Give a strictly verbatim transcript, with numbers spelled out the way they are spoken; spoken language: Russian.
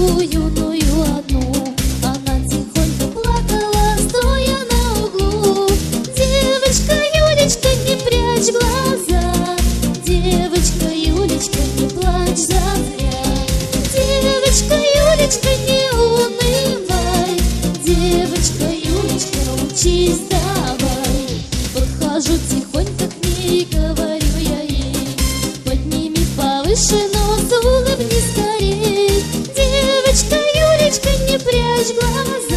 девочку юную одну. Она тихонько плакала, стоя на углу. Девочка Юлечка, не прячь глаза, девочка Юлечка, не плачь зазря. Девочка Юлечка, не унывай, девочка Юлечка, учись давай. Подхожу тихонько к ней и говорю я ей: подними повыше нос, улыбнись скорей. Девочка Юлечка, не прячь глаза,